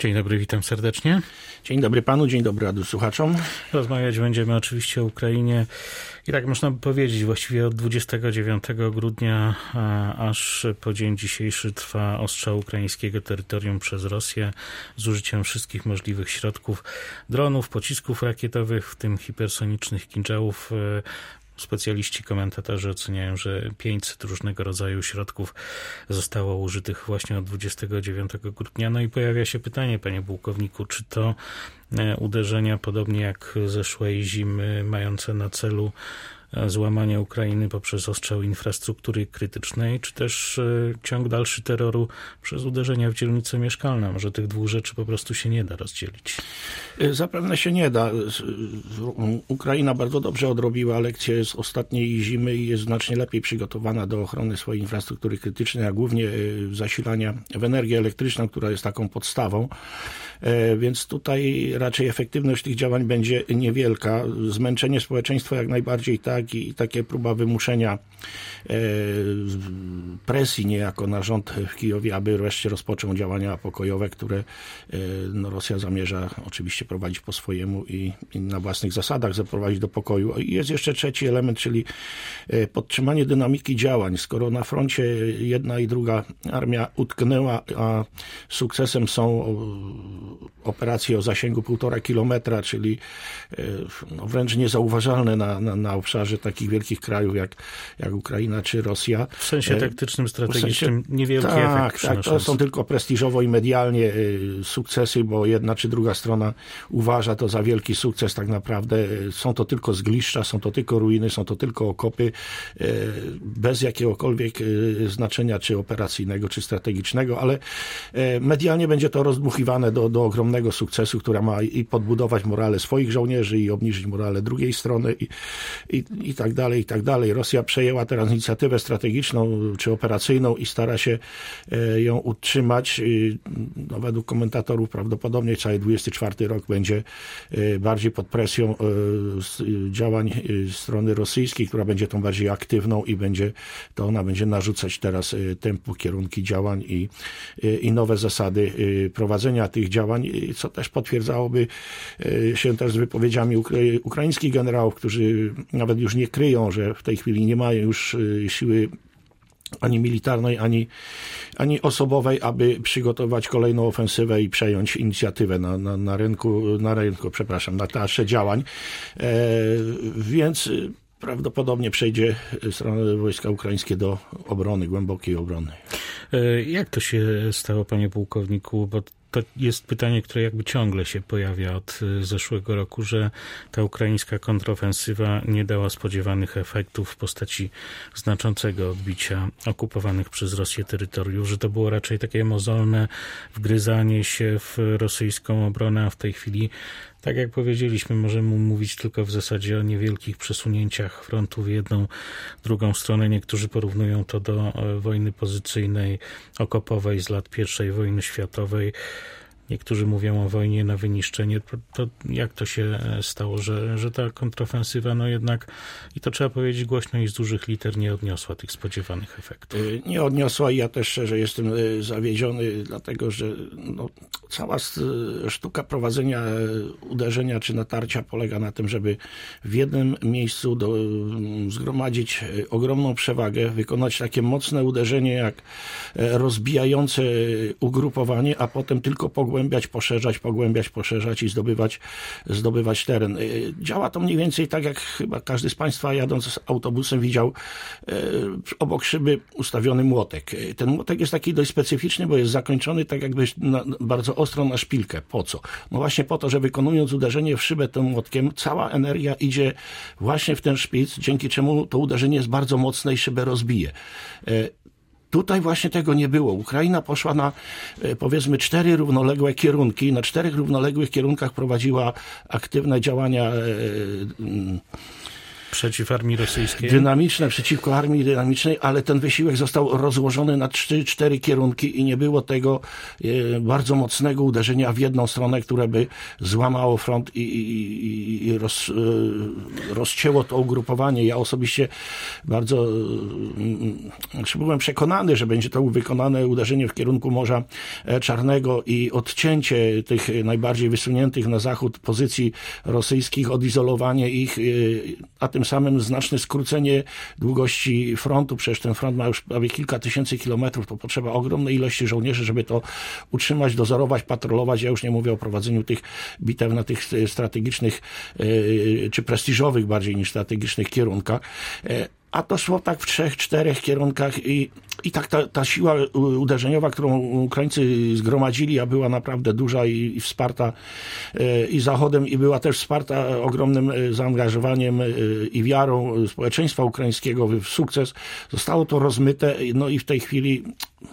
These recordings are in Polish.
Dzień dobry, witam serdecznie. Dzień dobry panu, dzień dobry radu słuchaczom. Rozmawiać będziemy oczywiście o Ukrainie i tak można by powiedzieć, właściwie od 29 grudnia aż po dzień dzisiejszy trwa ostrzał ukraińskiego terytorium przez Rosję z użyciem wszystkich możliwych środków, dronów, pocisków rakietowych, w tym hipersonicznych kinżałów. Specjaliści, komentatorzy oceniają, że 500 różnego rodzaju środków zostało użytych właśnie od 29 grudnia. No i pojawia się pytanie, panie pułkowniku, czy to uderzenia, podobnie jak zeszłej zimy, mające na celu złamanie Ukrainy poprzez ostrzał infrastruktury krytycznej, czy też ciąg dalszy terroru przez uderzenia w dzielnice mieszkalne? Może tych dwóch rzeczy po prostu się nie da rozdzielić? Zapewne się nie da. Ukraina bardzo dobrze odrobiła lekcję z ostatniej zimy i jest znacznie lepiej przygotowana do ochrony swojej infrastruktury krytycznej, a głównie zasilania w energię elektryczną, która jest taką podstawą. Więc tutaj raczej efektywność tych działań będzie niewielka. Zmęczenie społeczeństwa jak najbardziej tak i takie próba wymuszenia presji niejako na rząd w Kijowie, aby wreszcie rozpoczął działania pokojowe, które Rosja zamierza oczywiście prowadzić po swojemu i na własnych zasadach zaprowadzić do pokoju. I jest jeszcze trzeci element, czyli podtrzymanie dynamiki działań. Skoro na froncie jedna i druga armia utknęła, a sukcesem są operacje o zasięgu 1,5 kilometra, czyli wręcz niezauważalne na obszarze takich wielkich krajów jak Ukraina czy Rosja. W sensie taktycznym, strategicznym niewielki efekt. Tak, to są tylko prestiżowo i medialnie sukcesy, bo jedna czy druga strona uważa to za wielki sukces tak naprawdę. Są to tylko zgliszcza, są to tylko ruiny, są to tylko okopy, bez jakiegokolwiek znaczenia czy operacyjnego, czy strategicznego, ale medialnie będzie to rozdmuchiwane do ogromnego sukcesu, która ma i podbudować morale swoich żołnierzy i obniżyć morale drugiej strony i tak dalej, i tak dalej. Rosja przejęła teraz inicjatywę strategiczną czy operacyjną i stara się ją utrzymać. No, według komentatorów prawdopodobnie cały 24 rok będzie bardziej pod presją działań strony rosyjskiej, która będzie tą bardziej aktywną i ona będzie narzucać teraz tempo, kierunki działań i nowe zasady prowadzenia tych działań, co też potwierdzałoby się też z wypowiedziami ukraińskich generałów, którzy nawet już nie kryją, że w tej chwili nie mają już siły ani militarnej, ani osobowej, aby przygotować kolejną ofensywę i przejąć inicjatywę na teatrze działań. Więc prawdopodobnie przejdzie strona wojska ukraińskie do obrony, głębokiej obrony. Jak to się stało, panie pułkowniku? Bo to jest pytanie, które jakby ciągle się pojawia od zeszłego roku, że ta ukraińska kontrofensywa nie dała spodziewanych efektów w postaci znaczącego odbicia okupowanych przez Rosję terytoriów, że to było raczej takie mozolne wgryzanie się w rosyjską obronę, a w tej chwili, tak jak powiedzieliśmy, możemy mówić tylko w zasadzie o niewielkich przesunięciach frontu w jedną, drugą stronę. Niektórzy porównują to do wojny pozycyjnej, okopowej z lat I wojny światowej. Niektórzy mówią o wojnie na wyniszczenie. To jak to się stało, że ta kontrofensywa jednak, i to trzeba powiedzieć głośno i z dużych liter, nie odniosła tych spodziewanych efektów? Nie odniosła i ja też szczerze jestem zawiedziony, dlatego że cała sztuka prowadzenia uderzenia czy natarcia polega na tym, żeby w jednym miejscu zgromadzić ogromną przewagę, wykonać takie mocne uderzenie jak rozbijające ugrupowanie, a potem tylko pogłębiać, poszerzać i zdobywać teren. Działa to mniej więcej tak, jak chyba każdy z Państwa jadąc autobusem widział obok szyby ustawiony młotek. Ten młotek jest taki dość specyficzny, bo jest zakończony tak jakby bardzo ostro na szpilkę. Po co? No właśnie po to, że wykonując uderzenie w szybę tym młotkiem, cała energia idzie właśnie w ten szpic, dzięki czemu to uderzenie jest bardzo mocne i szybę rozbije. Tutaj właśnie tego nie było. Ukraina poszła na, powiedzmy, 4 równoległe kierunki. Na 4 równoległych kierunkach prowadziła aktywne działania Przeciw armii rosyjskiej? Dynamiczne, przeciwko armii dynamicznej, ale ten wysiłek został rozłożony na 3-4 kierunki i nie było tego bardzo mocnego uderzenia w jedną stronę, które by złamało front i rozcięło to ugrupowanie. Ja osobiście bardzo byłem przekonany, że będzie to wykonane uderzenie w kierunku Morza Czarnego i odcięcie tych najbardziej wysuniętych na zachód pozycji rosyjskich, odizolowanie ich, a tym samym znaczne skrócenie długości frontu. Przecież ten front ma już prawie kilka tysięcy kilometrów, to potrzeba ogromnej ilości żołnierzy, żeby to utrzymać, dozorować, patrolować. Ja już nie mówię o prowadzeniu tych bitew na tych strategicznych czy prestiżowych bardziej niż strategicznych kierunkach. A to szło tak w 3-4 kierunkach i tak ta siła uderzeniowa, którą Ukraińcy zgromadzili, a była naprawdę duża i wsparta i Zachodem, i była też wsparta ogromnym zaangażowaniem i wiarą społeczeństwa ukraińskiego w sukces. Zostało to rozmyte, no i w tej chwili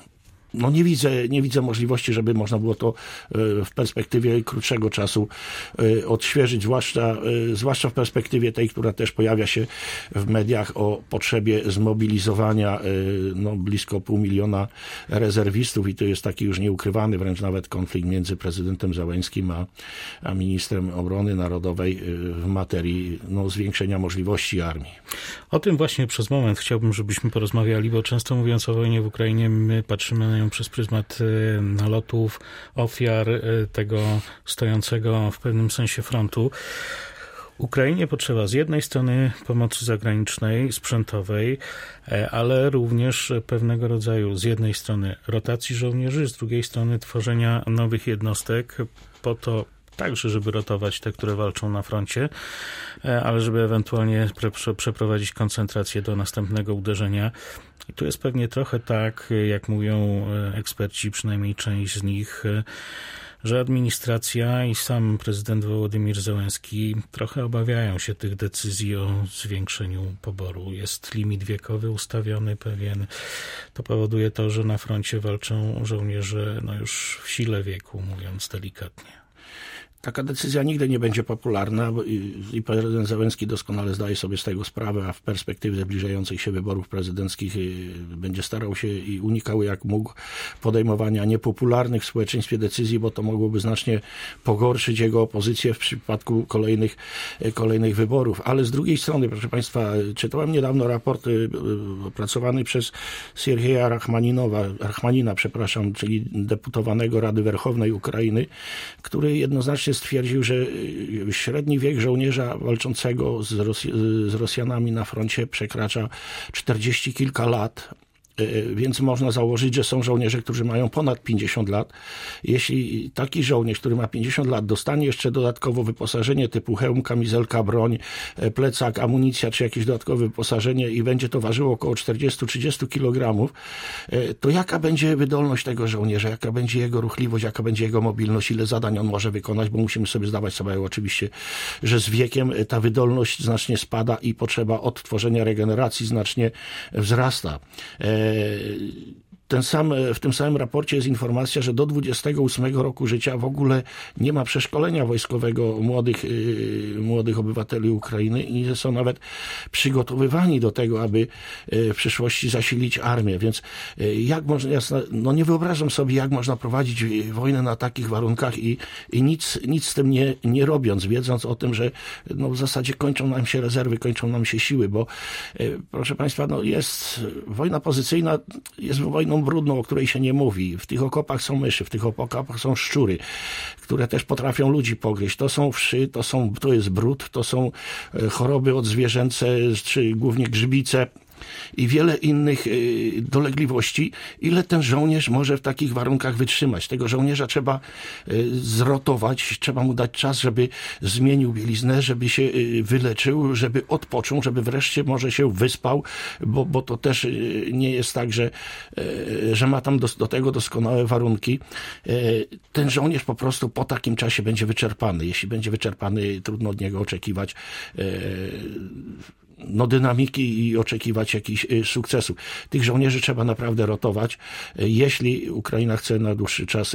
nie widzę możliwości, żeby można było to w perspektywie krótszego czasu odświeżyć, zwłaszcza w perspektywie tej, która też pojawia się w mediach o potrzebie zmobilizowania blisko 500 000 rezerwistów i to jest taki już nieukrywany wręcz nawet konflikt między prezydentem Zełenskim a ministrem obrony narodowej w materii zwiększenia możliwości armii. O tym właśnie przez moment chciałbym, żebyśmy porozmawiali, bo często mówiąc o wojnie w Ukrainie, my patrzymy na nią przez pryzmat nalotów, ofiar, tego stojącego w pewnym sensie frontu. Ukrainie potrzeba z jednej strony pomocy zagranicznej, sprzętowej, ale również pewnego rodzaju z jednej strony rotacji żołnierzy, z drugiej strony tworzenia nowych jednostek po to, także żeby rotować te, które walczą na froncie, ale żeby ewentualnie przeprowadzić koncentrację do następnego uderzenia. I tu jest pewnie trochę tak, jak mówią eksperci, przynajmniej część z nich, że administracja i sam prezydent Wołodymyr Zełenski trochę obawiają się tych decyzji o zwiększeniu poboru. Jest limit wiekowy ustawiony pewien. To powoduje to, że na froncie walczą żołnierze już w sile wieku, mówiąc delikatnie. Taka decyzja nigdy nie będzie popularna i prezydent Zełenski doskonale zdaje sobie z tego sprawę, a w perspektywie zbliżających się wyborów prezydenckich będzie starał się i unikał jak mógł podejmowania niepopularnych w społeczeństwie decyzji, bo to mogłoby znacznie pogorszyć jego pozycję w przypadku kolejnych wyborów. Ale z drugiej strony, proszę Państwa, czytałem niedawno raport opracowany przez Sierhieja Rachmanina, czyli deputowanego Rady Werchownej Ukrainy, który jednoznacznie stwierdził, że średni wiek żołnierza walczącego z Rosjanami na froncie przekracza 40 kilka lat. Więc można założyć, że są żołnierze, którzy mają ponad 50 lat. Jeśli taki żołnierz, który ma 50 lat, dostanie jeszcze dodatkowo wyposażenie typu hełm, kamizelka, broń, plecak, amunicja czy jakieś dodatkowe wyposażenie i będzie to ważyło około 40-30 kg, to jaka będzie wydolność tego żołnierza, jaka będzie jego ruchliwość, jaka będzie jego mobilność, ile zadań on może wykonać, bo musimy sobie zdawać sprawę oczywiście, że z wiekiem ta wydolność znacznie spada i potrzeba odtworzenia regeneracji znacznie wzrasta. W tym samym raporcie jest informacja, że do 28 roku życia w ogóle nie ma przeszkolenia wojskowego młodych obywateli Ukrainy i że są nawet przygotowywani do tego, aby w przyszłości zasilić armię. Więc nie wyobrażam sobie, jak można prowadzić wojnę na takich warunkach i nic z tym nie robiąc, wiedząc o tym, że w zasadzie kończą nam się rezerwy, kończą nam się siły, bo proszę Państwa, jest wojna pozycyjna, jest wojną brudną, o której się nie mówi. W tych okopach są myszy, w tych okopach są szczury, które też potrafią ludzi pogryźć. To są wszy, to jest brud, to są choroby odzwierzęce, czy głównie grzybice i wiele innych dolegliwości. Ile ten żołnierz może w takich warunkach wytrzymać? Tego żołnierza trzeba zrotować, trzeba mu dać czas, żeby zmienił bieliznę, żeby się wyleczył, żeby odpoczął, żeby wreszcie może się wyspał, bo to też nie jest tak, że ma tam do tego doskonałe warunki. Ten żołnierz po prostu po takim czasie będzie wyczerpany. Jeśli będzie wyczerpany, trudno od niego oczekiwać dynamiki i oczekiwać jakichś sukcesów. Tych żołnierzy trzeba naprawdę rotować, jeśli Ukraina chce na dłuższy czas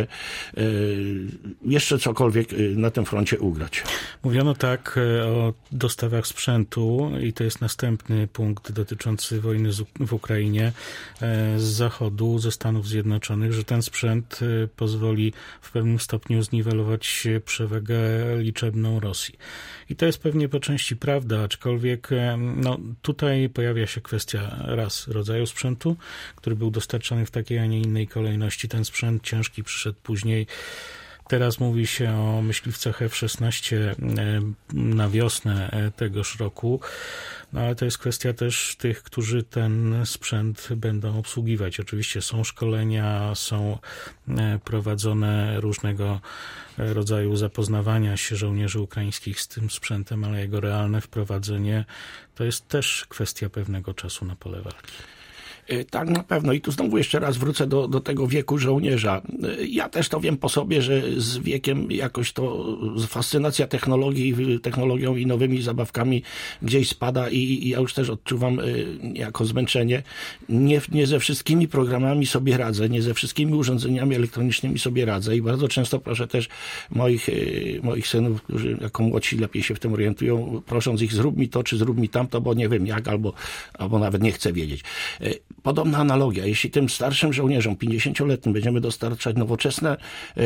jeszcze cokolwiek na tym froncie ugrać. Mówiono tak o dostawach sprzętu i to jest następny punkt dotyczący wojny w Ukrainie z Zachodu, ze Stanów Zjednoczonych, że ten sprzęt pozwoli w pewnym stopniu zniwelować przewagę liczebną Rosji. I to jest pewnie po części prawda, aczkolwiek tutaj pojawia się kwestia rodzaju sprzętu, który był dostarczany w takiej, a nie innej kolejności. Ten sprzęt ciężki przyszedł później. Teraz mówi się o myśliwcach F-16 na wiosnę tegoż roku, ale to jest kwestia też tych, którzy ten sprzęt będą obsługiwać. Oczywiście są szkolenia, są prowadzone różnego rodzaju zapoznawania się żołnierzy ukraińskich z tym sprzętem, ale jego realne wprowadzenie to jest też kwestia pewnego czasu na pole walki. Tak, na pewno. I tu znowu jeszcze raz wrócę do tego wieku żołnierza. Ja też to wiem po sobie, że z wiekiem jakoś to fascynacja technologią i nowymi zabawkami gdzieś spada i ja już też odczuwam jako zmęczenie. Nie ze wszystkimi programami sobie radzę, nie ze wszystkimi urządzeniami elektronicznymi sobie radzę i bardzo często proszę też moich synów, którzy jako młodsi lepiej się w tym orientują, prosząc ich, zrób mi to, czy zrób mi tamto, bo nie wiem jak, albo nawet nie chcę wiedzieć. Podobna analogia. Jeśli tym starszym żołnierzom, 50-letnim, będziemy dostarczać nowoczesne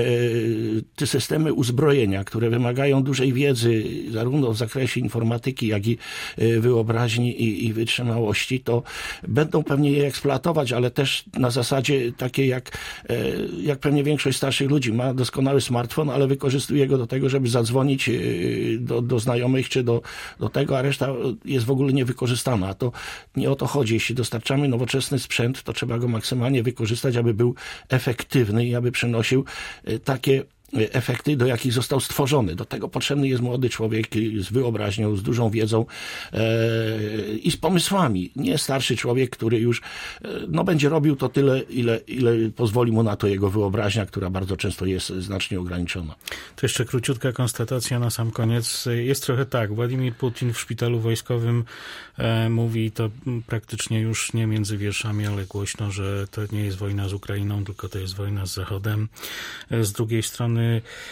te systemy uzbrojenia, które wymagają dużej wiedzy, zarówno w zakresie informatyki, jak i wyobraźni i wytrzymałości, to będą pewnie je eksploatować, ale też na zasadzie takiej, jak pewnie większość starszych ludzi. Ma doskonały smartfon, ale wykorzystuje go do tego, żeby zadzwonić do znajomych, czy do tego, a reszta jest w ogóle niewykorzystana. A to nie o to chodzi. Jeśli dostarczamy nowoczesny sprzęt, to trzeba go maksymalnie wykorzystać, aby był efektywny i aby przynosił takie efekty, do jakich został stworzony. Do tego potrzebny jest młody człowiek z wyobraźnią, z dużą wiedzą i z pomysłami. Nie starszy człowiek, który już będzie robił to tyle, ile pozwoli mu na to jego wyobraźnia, która bardzo często jest znacznie ograniczona. To jeszcze króciutka konstatacja na sam koniec. Jest trochę tak. Władimir Putin w szpitalu wojskowym mówi to praktycznie już nie między wierszami, ale głośno, że to nie jest wojna z Ukrainą, tylko to jest wojna z Zachodem. Z drugiej strony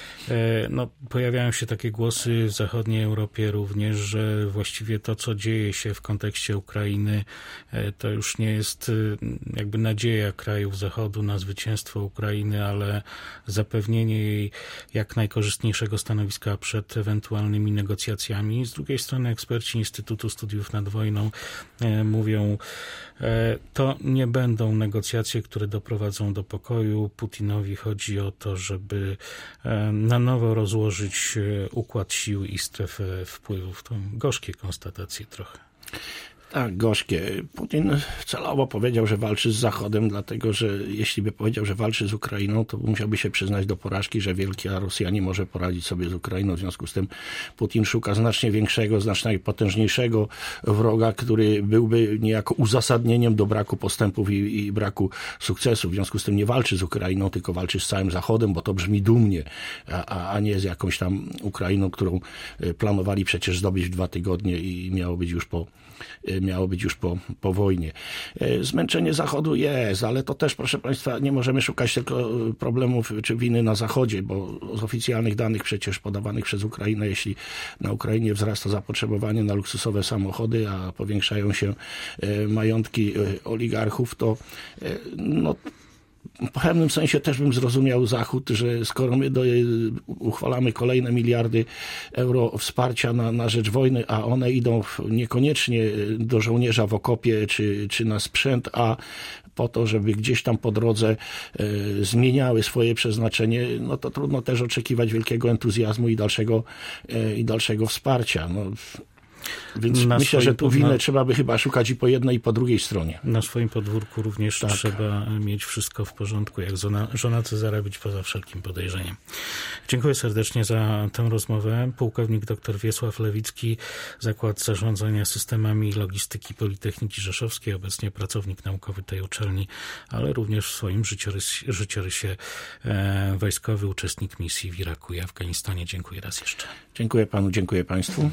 pojawiają się takie głosy w zachodniej Europie również, że właściwie to, co dzieje się w kontekście Ukrainy, to już nie jest jakby nadzieja krajów Zachodu na zwycięstwo Ukrainy, ale zapewnienie jej jak najkorzystniejszego stanowiska przed ewentualnymi negocjacjami. Z drugiej strony eksperci Instytutu Studiów nad Wojną mówią, to nie będą negocjacje, które doprowadzą do pokoju. Putinowi chodzi o to, żeby na nowo rozłożyć układ sił i strefę wpływów. To gorzkie konstatacje trochę. Tak, gorzkie. Putin celowo powiedział, że walczy z Zachodem, dlatego że jeśli by powiedział, że walczy z Ukrainą, to musiałby się przyznać do porażki, że wielka Rosja nie może poradzić sobie z Ukrainą. W związku z tym Putin szuka znacznie większego, znacznie potężniejszego wroga, który byłby niejako uzasadnieniem do braku postępów i braku sukcesów. W związku z tym nie walczy z Ukrainą, tylko walczy z całym Zachodem, bo to brzmi dumnie, a nie z jakąś tam Ukrainą, którą planowali przecież zdobyć w 2 tygodnie i miało być już po wojnie. Zmęczenie Zachodu jest, ale to też, proszę Państwa, nie możemy szukać tylko problemów czy winy na Zachodzie, bo z oficjalnych danych przecież podawanych przez Ukrainę, jeśli na Ukrainie wzrasta zapotrzebowanie na luksusowe samochody, a powiększają się majątki oligarchów, to w pewnym sensie też bym zrozumiał Zachód, że skoro my uchwalamy kolejne miliardy euro wsparcia na rzecz wojny, a one idą niekoniecznie do żołnierza w okopie czy na sprzęt, a po to, żeby gdzieś tam po drodze zmieniały swoje przeznaczenie, to trudno też oczekiwać wielkiego entuzjazmu i dalszego wsparcia. Więc myślę, że tu winę trzeba by chyba szukać i po jednej, i po drugiej stronie. Na swoim podwórku również trzeba mieć wszystko w porządku, jak żona Cezara, być poza wszelkim podejrzeniem. Dziękuję serdecznie za tę rozmowę. Pułkownik dr Wiesław Lewicki, Zakład Zarządzania Systemami i Logistyki Politechniki Rzeszowskiej, obecnie pracownik naukowy tej uczelni, ale również w swoim życiorysie wojskowy, uczestnik misji w Iraku i Afganistanie. Dziękuję raz jeszcze. Dziękuję panu, dziękuję państwu.